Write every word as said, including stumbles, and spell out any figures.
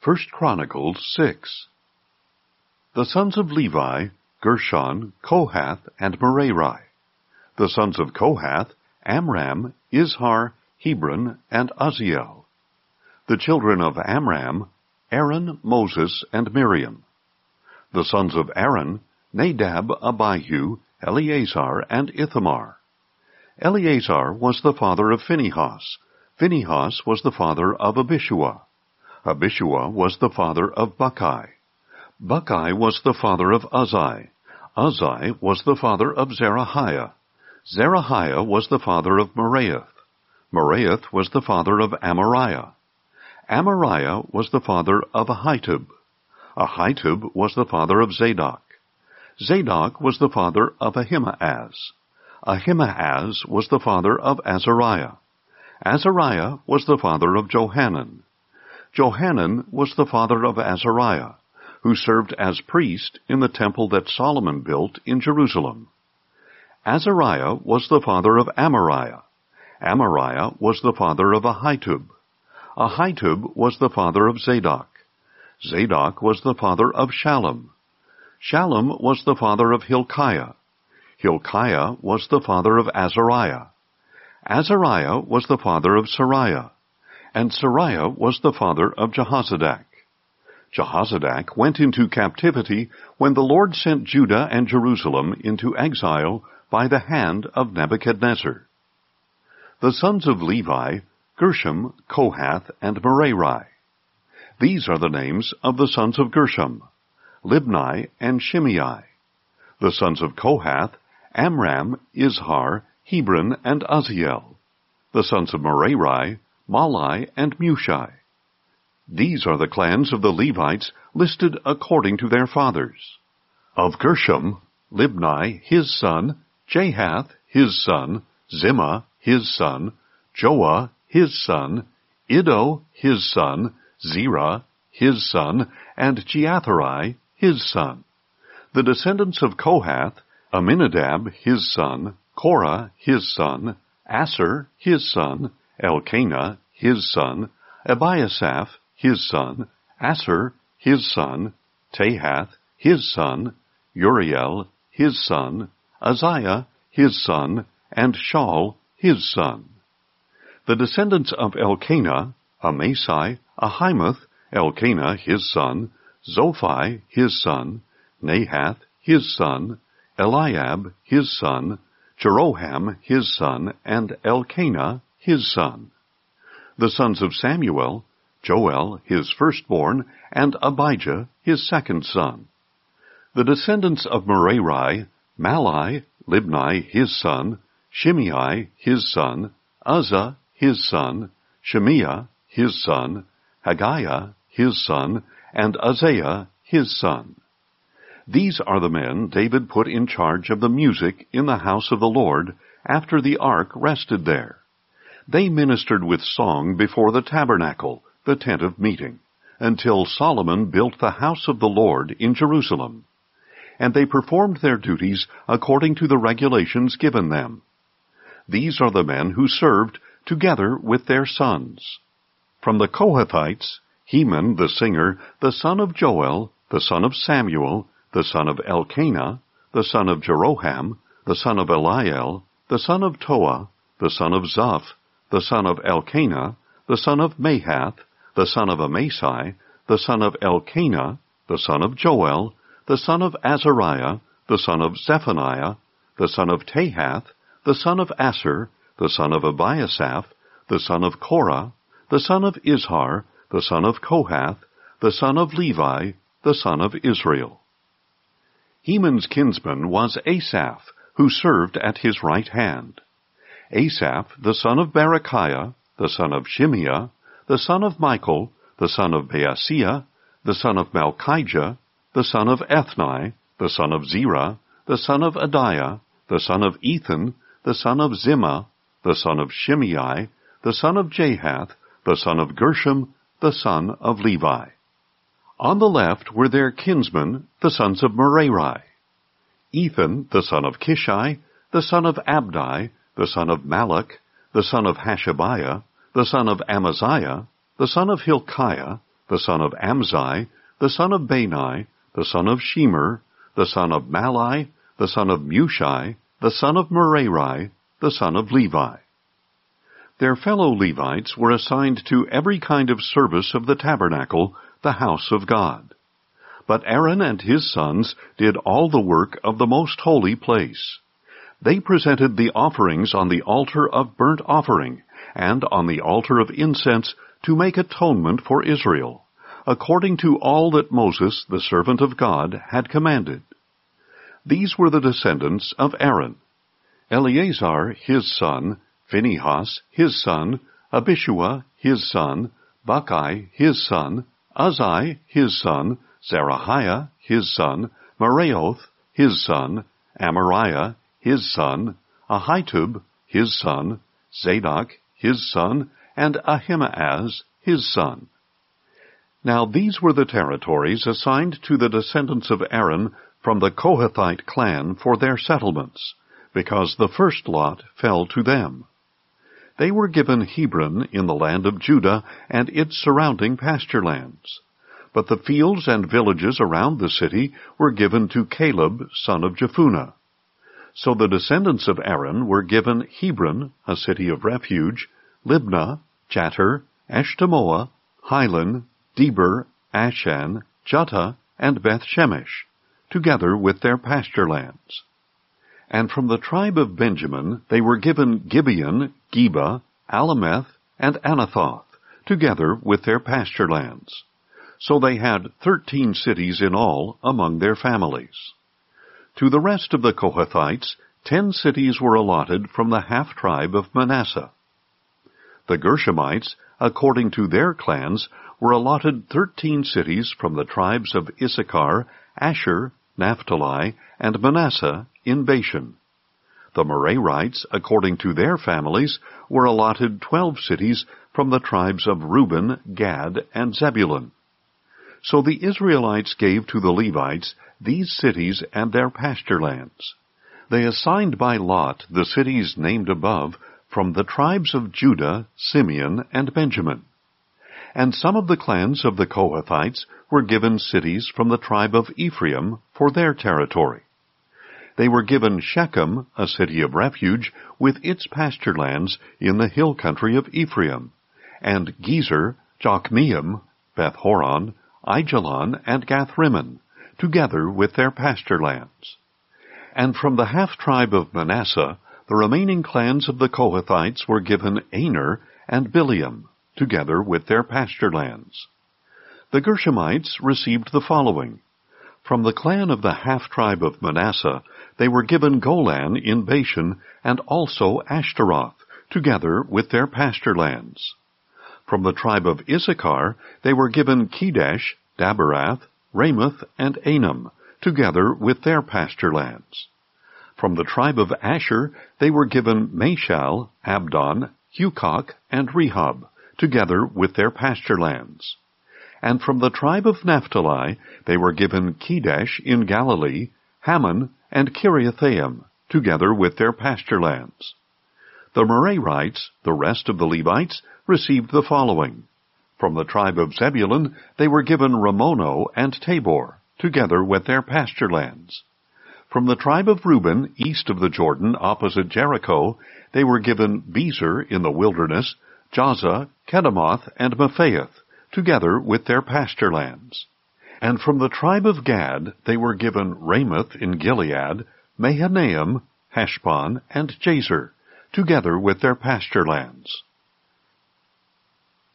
First Chronicles six. The sons of Levi, Gershon, Kohath, and Merari. The sons of Kohath, Amram, Izhar, Hebron, and Uzziel. The children of Amram, Aaron, Moses, and Miriam. The sons of Aaron, Nadab, Abihu, Eleazar, and Ithamar. Eleazar was the father of Phinehas. Phinehas was the father of Abishua. Abishua was the father of Buckai. Buckai was the father of Uzzi. Uzzi was the father of Zerahiah. Zerahiah was the father of Meraioth. Meraioth was the father of Amariah. Amariah was the father of Ahitub. Ahitub was the father of Zadok. Zadok was the father of Ahimaaz. Ahimaaz was the father of Azariah. Azariah was the father of Johanan. Johanan was the father of Azariah, who served as priest in the temple that Solomon built in Jerusalem. Azariah was the father of Amariah. Amariah was the father of Ahitub. Ahitub was the father of Zadok. Zadok was the father of Shallum. Shallum was the father of Hilkiah. Hilkiah was the father of Azariah. Azariah was the father of Sariah. And Sariah was the father of Jehozadak. Jehozadak went into captivity when the Lord sent Judah and Jerusalem into exile by the hand of Nebuchadnezzar. The sons of Levi, Gershom, Kohath, and Merari. These are the names of the sons of Gershom, Libni and Shimei. The sons of Kohath, Amram, Izhar, Hebron, and Uzziel. The sons of Merari, Mahli and Mushi. These are the clans of the Levites listed according to their fathers. Of Gershom, Libni, his son, Jahath, his son, Zimmah, his son, Joah, his son, Iddo, his son, Zerah, his son, and Jeatherai, his son. The descendants of Kohath, Aminadab, his son, Korah, his son, Asher, his son, Elkanah, his son, Abiasaph, his son, Asher, his son, Tahath, his son, Uriel, his son, Uzziah, his son, and Shaul, his son. The descendants of Elkanah, Amasai, Ahimath, Elkanah, his son, Zophai, his son, Nahath, his son, Eliab, his son, Jeroham, his son, and Elkanah, his son. The sons of Samuel, Joel, his firstborn, and Abijah, his second son. The descendants of Merari, Mahli, Libni, his son, Shimei, his son, Uzzah, his son, Shemiah, his son, Haggiah, his son, and Uzziah, his son. These are the men David put in charge of the music in the house of the Lord after the ark rested there. They ministered with song before the tabernacle, the tent of meeting, until Solomon built the house of the Lord in Jerusalem. And they performed their duties according to the regulations given them. These are the men who served together with their sons. From the Kohathites, Heman the singer, the son of Joel, the son of Samuel, the son of Elkanah, the son of Jeroham, the son of Eliel, the son of Toah, the son of Zoph, the son of Elkanah, the son of Mahath, the son of Amasai, the son of Elkanah, the son of Joel, the son of Azariah, the son of Zephaniah, the son of Tahath, the son of Asher, the son of Abiasaph, the son of Korah, the son of Izhar, the son of Kohath, the son of Levi, the son of Israel. Heman's kinsman was Asaph, who served at his right hand. Asaph, the son of Berechiah, the son of Shimeah, the son of Michael, the son of Baaseiah, the son of Malchijah, the son of Ethni, the son of Zerah, the son of Adiah, the son of Ethan, the son of Zimmah, the son of Shimei, the son of Jahath, the son of Gershom, the son of Levi. On the left were their kinsmen, the sons of Merari. Ethan, the son of Kishi, the son of Abdi, the son of Malach, the son of Hashabiah, the son of Amaziah, the son of Hilkiah, the son of Amzi, the son of Bani, the son of Shemer, the son of Malai, the son of Mushai, the son of Merari, the son of Levi. Their fellow Levites were assigned to every kind of service of the tabernacle, the house of God. But Aaron and his sons did all the work of the most holy place. They presented the offerings on the altar of burnt offering and on the altar of incense to make atonement for Israel, according to all that Moses, the servant of God, had commanded. These were the descendants of Aaron: Eleazar his son, Phinehas his son, Abishua his son, Buckai his son, Uzzi his son, Zerahiah his son, Meraioth his son, Amariah his son, Ahitub his son, Zadok his son, and Ahimaaz his son. Now these were the territories assigned to the descendants of Aaron from the Kohathite clan for their settlements, because the first lot fell to them. They were given Hebron in the land of Judah and its surrounding pasture lands. But the fields and villages around the city were given to Caleb, son of Jephunneh. So the descendants of Aaron were given Hebron, a city of refuge, Libnah, Jattir, Eshtemoa, Hilan, Deber, Ashan, Juttah, and Beth-Shemesh, together with their pasture lands. And from the tribe of Benjamin they were given Gibeon, Geba, Alameth, and Anathoth, together with their pasture lands. So they had thirteen cities in all among their families. To the rest of the Kohathites, ten cities were allotted from the half-tribe of Manasseh. The Gershomites, according to their clans, were allotted thirteen cities from the tribes of Issachar, Asher, Naphtali, and Manasseh in Bashan. The Merarites, according to their families, were allotted twelve cities from the tribes of Reuben, Gad, and Zebulun. So the Israelites gave to the Levites these cities and their pasture lands. They assigned by lot the cities named above from the tribes of Judah, Simeon, and Benjamin. And some of the clans of the Kohathites were given cities from the tribe of Ephraim for their territory. They were given Shechem, a city of refuge, with its pasture lands in the hill country of Ephraim, and Gezer, Jokmeam, Beth-horon, Aijalon, and Gath-rimmon, together with their pasture lands. And from the half-tribe of Manasseh, the remaining clans of the Kohathites were given Aner and Bileam, together with their pasture lands. The Gershomites received the following. From the clan of the half-tribe of Manasseh, they were given Golan in Bashan, and also Ashtaroth, together with their pasture lands. From the tribe of Issachar, they were given Kedesh, Daberath, Ramoth, and Anam, together with their pasture lands. From the tribe of Asher, they were given Mashal, Abdon, Hukok, and Rehob, together with their pasture lands. And from the tribe of Naphtali, they were given Kedesh in Galilee, Hammon, and Kiriathaim, together with their pasture lands. The Merarites, the rest of the Levites, received the following. From the tribe of Zebulun, they were given Ramono and Tabor, together with their pasture lands. From the tribe of Reuben, east of the Jordan, opposite Jericho, they were given Bezer in the wilderness, Jahzah, Kedemoth, and Mephaath, together with their pasture lands. And from the tribe of Gad, they were given Ramoth in Gilead, Mahanaim, Heshbon, and Jazer, together with their pasture lands.